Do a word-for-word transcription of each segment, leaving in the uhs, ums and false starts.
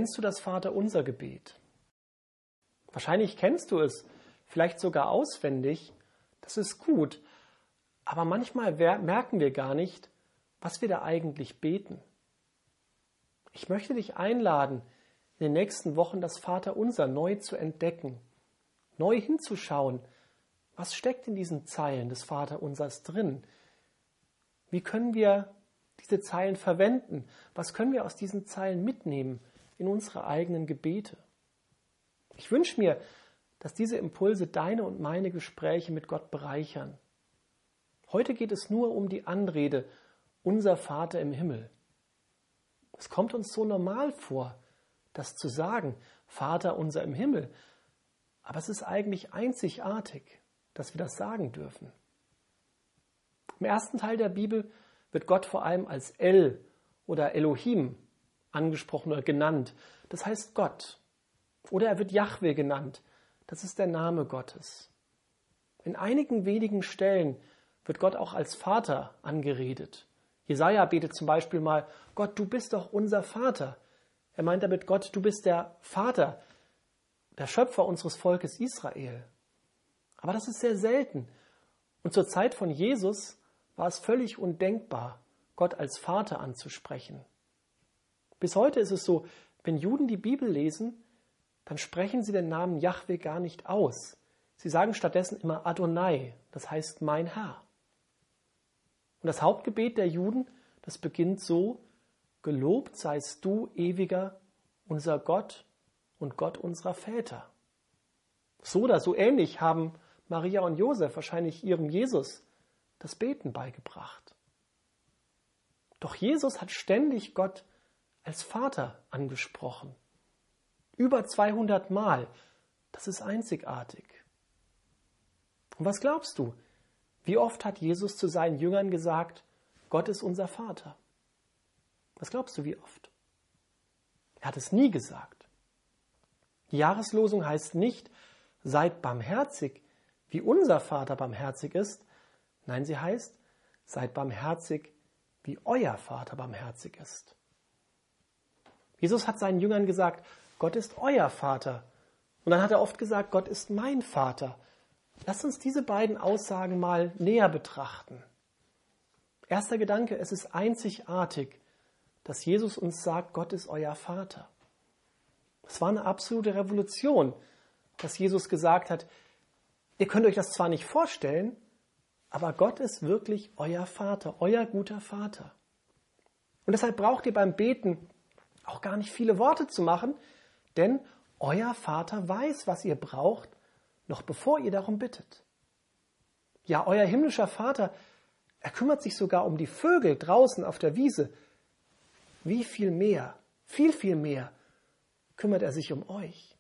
Kennst du das Vaterunser Gebet? Wahrscheinlich kennst du es, vielleicht sogar auswendig. Das ist gut. Aber manchmal merken wir gar nicht, was wir da eigentlich beten. Ich möchte dich einladen, in den nächsten Wochen das Vaterunser neu zu entdecken, neu hinzuschauen, was steckt in diesen Zeilen des Vaterunsers drin? Wie können wir diese Zeilen verwenden? Was können wir aus diesen Zeilen mitnehmen in unsere eigenen Gebete? Ich wünsche mir, dass diese Impulse deine und meine Gespräche mit Gott bereichern. Heute geht es nur um die Anrede, unser Vater im Himmel. Es kommt uns so normal vor, das zu sagen, Vater unser im Himmel. Aber es ist eigentlich einzigartig, dass wir das sagen dürfen. Im ersten Teil der Bibel wird Gott vor allem als El oder Elohim angesprochen oder genannt. Das heißt Gott. Oder er wird Jahwe genannt. Das ist der Name Gottes. In einigen wenigen Stellen wird Gott auch als Vater angeredet. Jesaja betet zum Beispiel mal, Gott, du bist doch unser Vater. Er meint damit, Gott, du bist der Vater, der Schöpfer unseres Volkes Israel. Aber das ist sehr selten. Und zur Zeit von Jesus war es völlig undenkbar, Gott als Vater anzusprechen. Bis heute ist es so, wenn Juden die Bibel lesen, dann sprechen sie den Namen Jahwe gar nicht aus. Sie sagen stattdessen immer Adonai, das heißt mein Herr. Und das Hauptgebet der Juden, das beginnt so, gelobt seist du, ewiger, unser Gott und Gott unserer Väter. So oder so ähnlich haben Maria und Josef wahrscheinlich ihrem Jesus das Beten beigebracht. Doch Jesus hat ständig Gott als Vater angesprochen. Über zweihundert Mal. Das ist einzigartig. Und was glaubst du? Wie oft hat Jesus zu seinen Jüngern gesagt, Gott ist unser Vater? Was glaubst du, wie oft? Er hat es nie gesagt. Die Jahreslosung heißt nicht, seid barmherzig, wie unser Vater barmherzig ist. Nein, sie heißt, seid barmherzig, wie euer Vater barmherzig ist. Jesus hat seinen Jüngern gesagt, Gott ist euer Vater. Und dann hat er oft gesagt, Gott ist mein Vater. Lasst uns diese beiden Aussagen mal näher betrachten. Erster Gedanke, es ist einzigartig, dass Jesus uns sagt, Gott ist euer Vater. Es war eine absolute Revolution, dass Jesus gesagt hat, ihr könnt euch das zwar nicht vorstellen, aber Gott ist wirklich euer Vater, euer guter Vater. Und deshalb braucht ihr beim Beten auch gar nicht viele Worte zu machen, denn euer Vater weiß, was ihr braucht, noch bevor ihr darum bittet. Ja, euer himmlischer Vater, er kümmert sich sogar um die Vögel draußen auf der Wiese. Wie viel mehr, viel, viel mehr kümmert er sich um euch.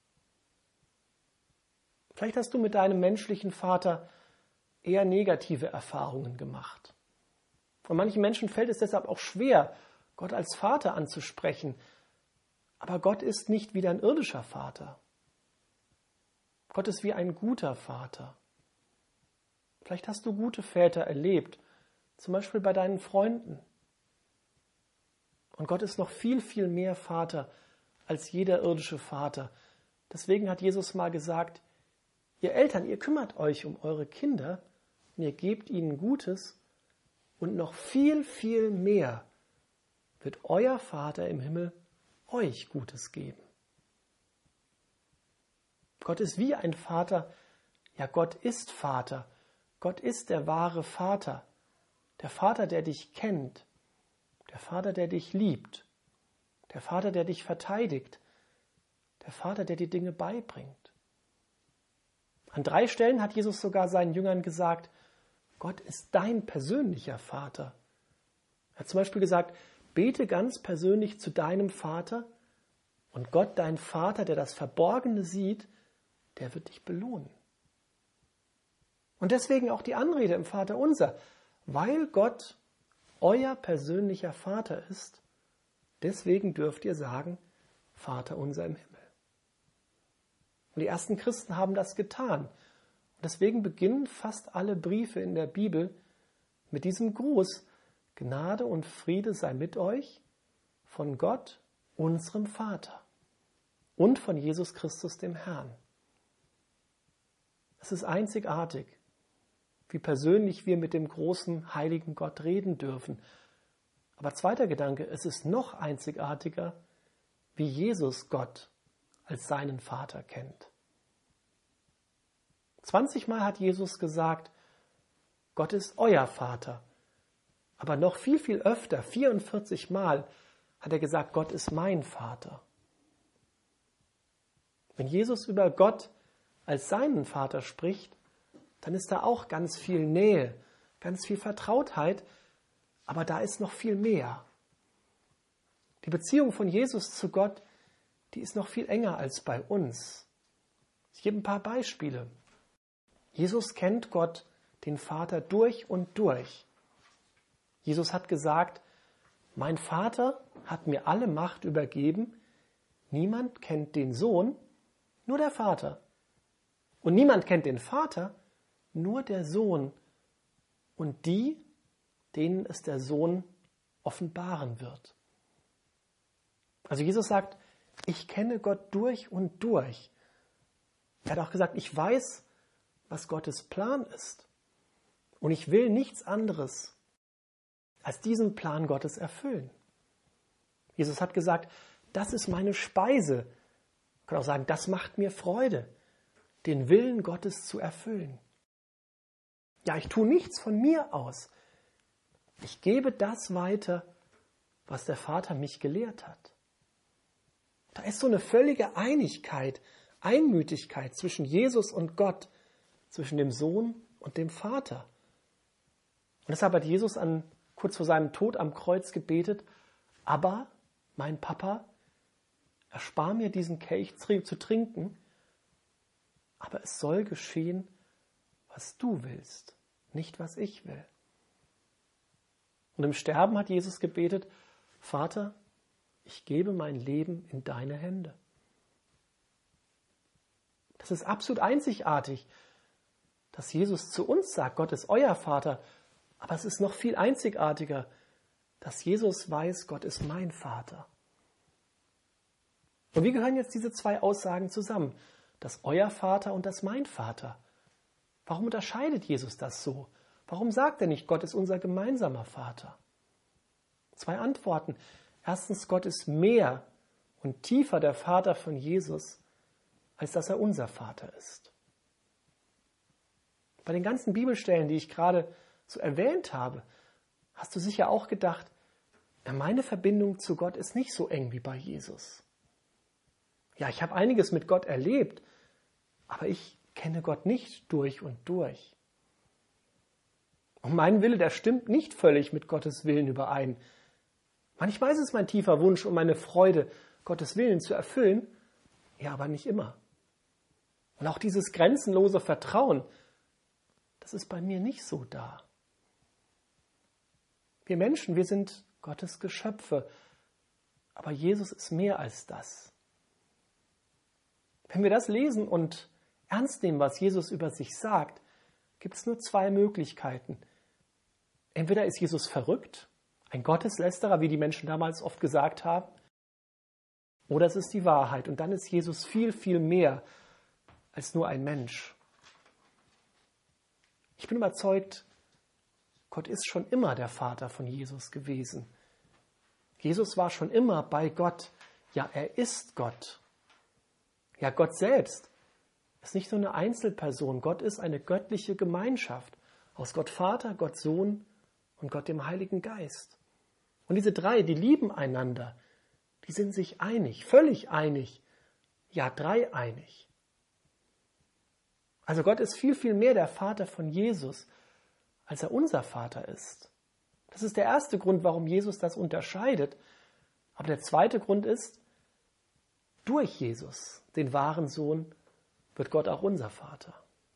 Vielleicht hast du mit deinem menschlichen Vater eher negative Erfahrungen gemacht. Und manchen Menschen fällt es deshalb auch schwer, Gott als Vater anzusprechen. Aber Gott ist nicht wie dein irdischer Vater. Gott ist wie ein guter Vater. Vielleicht hast du gute Väter erlebt, zum Beispiel bei deinen Freunden. Und Gott ist noch viel, viel mehr Vater als jeder irdische Vater. Deswegen hat Jesus mal gesagt, ihr Eltern, ihr kümmert euch um eure Kinder und ihr gebt ihnen Gutes und noch viel, viel mehr wird euer Vater im Himmel euch Gutes geben. Gott ist wie ein Vater, ja Gott ist Vater, Gott ist der wahre Vater, der Vater, der dich kennt, der Vater, der dich liebt, der Vater, der dich verteidigt, der Vater, der dir Dinge beibringt. An drei Stellen hat Jesus sogar seinen Jüngern gesagt, Gott ist dein persönlicher Vater. Er hat zum Beispiel gesagt, bete ganz persönlich zu deinem Vater und Gott, dein Vater, der das Verborgene sieht, der wird dich belohnen. Und deswegen auch die Anrede im Vaterunser, weil Gott euer persönlicher Vater ist, deswegen dürft ihr sagen, Vater unser im Himmel. Und die ersten Christen haben das getan. Und deswegen beginnen fast alle Briefe in der Bibel mit diesem Gruß, Gnade und Friede sei mit euch, von Gott, unserem Vater und von Jesus Christus, dem Herrn. Es ist einzigartig, wie persönlich wir mit dem großen, heiligen Gott reden dürfen. Aber zweiter Gedanke, es ist noch einzigartiger, wie Jesus Gott als seinen Vater kennt. zwanzigmal hat Jesus gesagt, Gott ist euer Vater. Aber noch viel, viel öfter, vierundvierzig Mal, hat er gesagt, Gott ist mein Vater. Wenn Jesus über Gott als seinen Vater spricht, dann ist da auch ganz viel Nähe, ganz viel Vertrautheit, aber da ist noch viel mehr. Die Beziehung von Jesus zu Gott, die ist noch viel enger als bei uns. Ich gebe ein paar Beispiele. Jesus kennt Gott, den Vater, durch und durch. Jesus hat gesagt, mein Vater hat mir alle Macht übergeben, niemand kennt den Sohn, nur der Vater. Und niemand kennt den Vater, nur der Sohn und die, denen es der Sohn offenbaren wird. Also Jesus sagt, ich kenne Gott durch und durch. Er hat auch gesagt, ich weiß, was Gottes Plan ist. Und ich will nichts anderes als diesen Plan Gottes erfüllen. Jesus hat gesagt, das ist meine Speise. Man kann auch sagen, das macht mir Freude, den Willen Gottes zu erfüllen. Ja, ich tue nichts von mir aus. Ich gebe das weiter, was der Vater mich gelehrt hat. Da ist so eine völlige Einigkeit, Einmütigkeit zwischen Jesus und Gott, zwischen dem Sohn und dem Vater. Und deshalb hat Jesus an, kurz vor seinem Tod am Kreuz gebetet, aber mein Papa, erspar mir diesen Kelch zu trinken, aber es soll geschehen, was du willst, nicht was ich will. Und im Sterben hat Jesus gebetet, Vater, ich gebe mein Leben in deine Hände. Das ist absolut einzigartig, dass Jesus zu uns sagt, Gott ist euer Vater, aber es ist noch viel einzigartiger, dass Jesus weiß, Gott ist mein Vater. Und wie gehören jetzt diese zwei Aussagen zusammen? Das euer Vater und das mein Vater. Warum unterscheidet Jesus das so? Warum sagt er nicht, Gott ist unser gemeinsamer Vater? Zwei Antworten. Erstens, Gott ist mehr und tiefer der Vater von Jesus, als dass er unser Vater ist. Bei den ganzen Bibelstellen, die ich gerade so erwähnt habe, hast du sicher auch gedacht, ja, meine Verbindung zu Gott ist nicht so eng wie bei Jesus. Ja, ich habe einiges mit Gott erlebt, aber ich kenne Gott nicht durch und durch. Und mein Wille, der stimmt nicht völlig mit Gottes Willen überein. Manchmal ist es mein tiefer Wunsch und meine Freude, Gottes Willen zu erfüllen, ja, aber nicht immer. Und auch dieses grenzenlose Vertrauen, das ist bei mir nicht so da. Wir Menschen, wir sind Gottes Geschöpfe, aber Jesus ist mehr als das. Wenn wir das lesen und ernst nehmen, was Jesus über sich sagt, gibt es nur zwei Möglichkeiten. Entweder ist Jesus verrückt, ein Gotteslästerer, wie die Menschen damals oft gesagt haben, oder es ist die Wahrheit. Und dann ist Jesus viel, viel mehr als nur ein Mensch. Ich bin überzeugt, Gott ist schon immer der Vater von Jesus gewesen. Jesus war schon immer bei Gott. Ja, er ist Gott. Ja, Gott selbst ist nicht nur eine Einzelperson. Gott ist eine göttliche Gemeinschaft aus Gott Vater, Gott Sohn und Gott dem Heiligen Geist. Und diese drei, die lieben einander, die sind sich einig, völlig einig, ja dreieinig. Also Gott ist viel, viel mehr der Vater von Jesus, als er unser Vater ist. Das ist der erste Grund, warum Jesus das unterscheidet. Aber der zweite Grund ist, durch Jesus, den wahren Sohn, wird Gott auch unser Vater.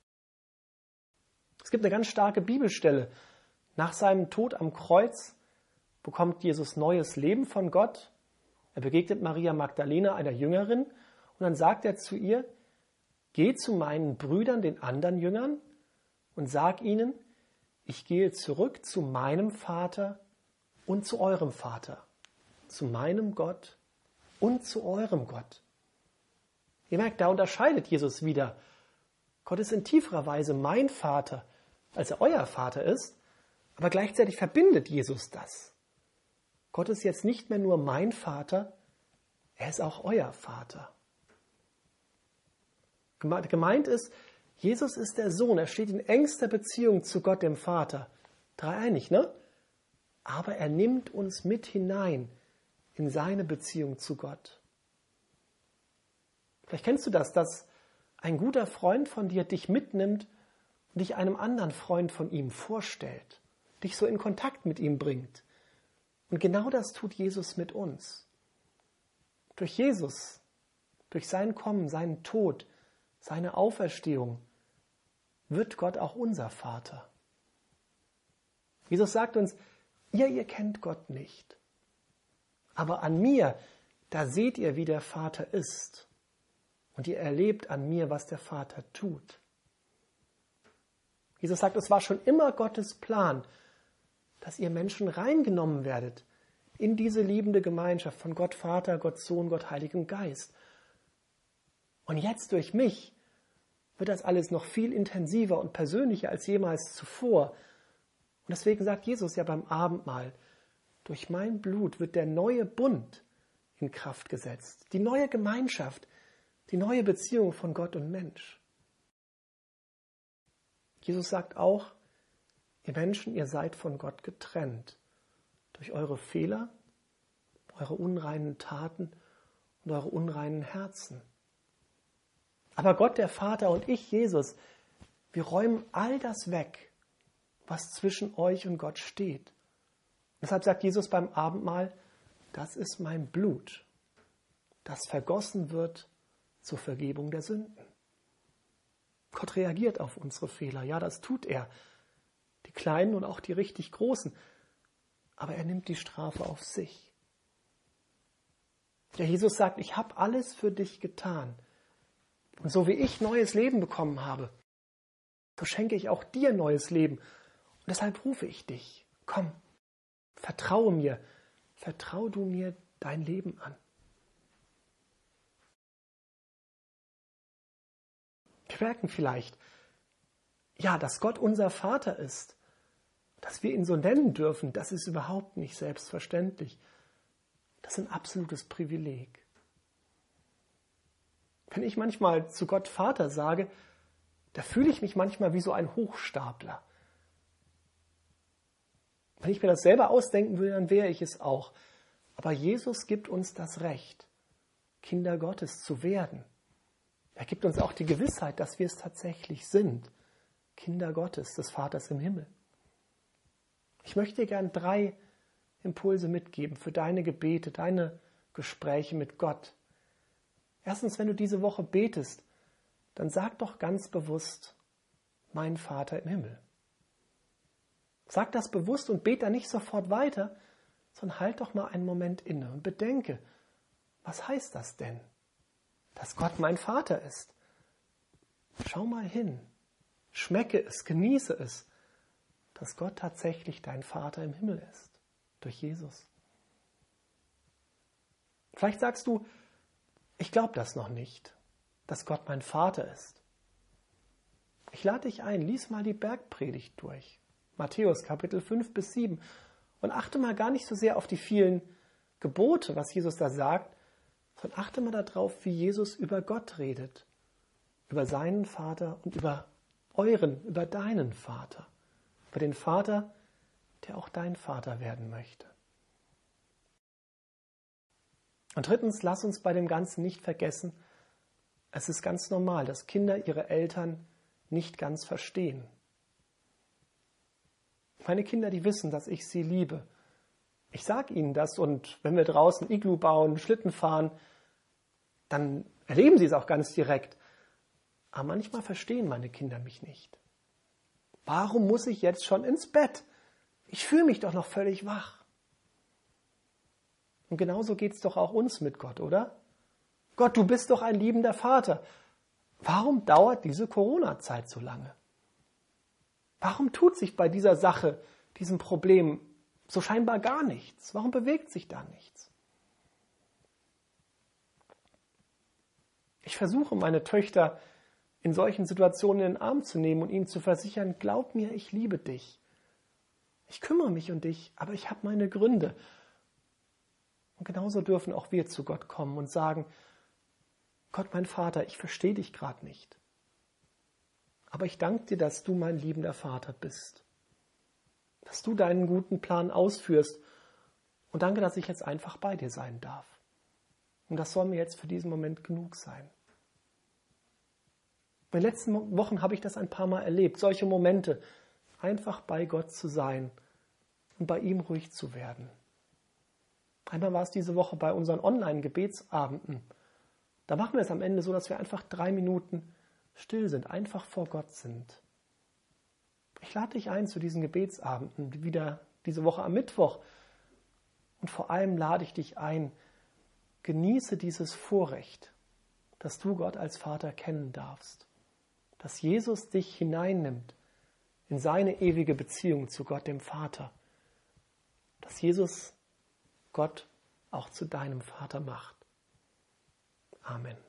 Es gibt eine ganz starke Bibelstelle. Nach seinem Tod am Kreuz bekommt Jesus neues Leben von Gott. Er begegnet Maria Magdalena, einer Jüngerin, und dann sagt er zu ihr, geh zu meinen Brüdern, den anderen Jüngern, und sag ihnen, ich gehe zurück zu meinem Vater und zu eurem Vater, zu meinem Gott und zu eurem Gott. Ihr merkt, da unterscheidet Jesus wieder. Gott ist in tieferer Weise mein Vater, als er euer Vater ist, aber gleichzeitig verbindet Jesus das. Gott ist jetzt nicht mehr nur mein Vater, er ist auch euer Vater. Gemeint ist, Jesus ist der Sohn, er steht in engster Beziehung zu Gott, dem Vater. Dreieinig, ne? Aber er nimmt uns mit hinein in seine Beziehung zu Gott. Vielleicht kennst du das, dass ein guter Freund von dir dich mitnimmt und dich einem anderen Freund von ihm vorstellt, dich so in Kontakt mit ihm bringt. Und genau das tut Jesus mit uns. Durch Jesus, durch sein Kommen, seinen Tod, seine Auferstehung, wird Gott auch unser Vater. Jesus sagt uns, ihr, ihr kennt Gott nicht. Aber an mir, da seht ihr, wie der Vater ist. Und ihr erlebt an mir, was der Vater tut. Jesus sagt, es war schon immer Gottes Plan, dass ihr Menschen reingenommen werdet in diese liebende Gemeinschaft von Gott Vater, Gott Sohn, Gott Heiligem Geist. Und jetzt durch mich wird das alles noch viel intensiver und persönlicher als jemals zuvor. Und deswegen sagt Jesus ja beim Abendmahl, durch mein Blut wird der neue Bund in Kraft gesetzt, die neue Gemeinschaft, die neue Beziehung von Gott und Mensch. Jesus sagt auch, ihr Menschen, ihr seid von Gott getrennt durch eure Fehler, eure unreinen Taten und eure unreinen Herzen. Aber Gott, der Vater und ich, Jesus, wir räumen all das weg, was zwischen euch und Gott steht. Deshalb sagt Jesus beim Abendmahl, das ist mein Blut, das vergossen wird zur Vergebung der Sünden. Gott reagiert auf unsere Fehler. Ja, das tut er. Die kleinen und auch die richtig großen. Aber er nimmt die Strafe auf sich. Der Jesus sagt, ich habe alles für dich getan. Und so wie ich neues Leben bekommen habe, so schenke ich auch dir neues Leben. Und deshalb rufe ich dich. Komm, vertraue mir. Vertrau du mir dein Leben an. Wir merken vielleicht, ja, dass Gott unser Vater ist, dass wir ihn so nennen dürfen, das ist überhaupt nicht selbstverständlich. Das ist ein absolutes Privileg. Wenn ich manchmal zu Gott Vater sage, da fühle ich mich manchmal wie so ein Hochstapler. Wenn ich mir das selber ausdenken würde, dann wäre ich es auch. Aber Jesus gibt uns das Recht, Kinder Gottes zu werden. Er gibt uns auch die Gewissheit, dass wir es tatsächlich sind. Kinder Gottes, des Vaters im Himmel. Ich möchte dir gern drei Impulse mitgeben für deine Gebete, deine Gespräche mit Gott. Erstens, wenn du diese Woche betest, dann sag doch ganz bewusst, mein Vater im Himmel. Sag das bewusst und bete da nicht sofort weiter, sondern halt doch mal einen Moment inne und bedenke, was heißt das denn? Dass Gott mein Vater ist. Schau mal hin, schmecke es, genieße es, dass Gott tatsächlich dein Vater im Himmel ist, durch Jesus. Vielleicht sagst du, ich glaube das noch nicht, dass Gott mein Vater ist. Ich lade dich ein, lies mal die Bergpredigt durch, Matthäus Kapitel fünf bis sieben, und achte mal gar nicht so sehr auf die vielen Gebote, was Jesus da sagt, sondern achte mal darauf, wie Jesus über Gott redet, über seinen Vater und über euren, über deinen Vater, über den Vater, der auch dein Vater werden möchte. Und drittens, lass uns bei dem Ganzen nicht vergessen, es ist ganz normal, dass Kinder ihre Eltern nicht ganz verstehen. Meine Kinder, die wissen, dass ich sie liebe. Ich sage ihnen das, und wenn wir draußen Iglu bauen, Schlitten fahren, dann erleben sie es auch ganz direkt. Aber manchmal verstehen meine Kinder mich nicht. Warum muss ich jetzt schon ins Bett? Ich fühle mich doch noch völlig wach. Und genauso geht es doch auch uns mit Gott, oder? Gott, du bist doch ein liebender Vater. Warum dauert diese Corona-Zeit so lange? Warum tut sich bei dieser Sache, diesem Problem, so scheinbar gar nichts? Warum bewegt sich da nichts? Ich versuche, meine Töchter in solchen Situationen in den Arm zu nehmen und ihnen zu versichern, glaub mir, ich liebe dich. Ich kümmere mich um dich, aber ich habe meine Gründe. Und genauso dürfen auch wir zu Gott kommen und sagen, Gott, mein Vater, ich verstehe dich gerade nicht. Aber ich danke dir, dass du mein liebender Vater bist. Dass du deinen guten Plan ausführst. Und danke, dass ich jetzt einfach bei dir sein darf. Und das soll mir jetzt für diesen Moment genug sein. In den letzten Wochen habe ich das ein paar Mal erlebt. Solche Momente, einfach bei Gott zu sein und bei ihm ruhig zu werden. Einmal war es diese Woche bei unseren Online-Gebetsabenden. Da machen wir es am Ende so, dass wir einfach drei Minuten still sind, einfach vor Gott sind. Ich lade dich ein zu diesen Gebetsabenden, wieder diese Woche am Mittwoch. Und vor allem lade ich dich ein, genieße dieses Vorrecht, dass du Gott als Vater kennen darfst. Dass Jesus dich hineinnimmt in seine ewige Beziehung zu Gott, dem Vater. Dass Jesus Gott auch zu deinem Vater macht. Amen.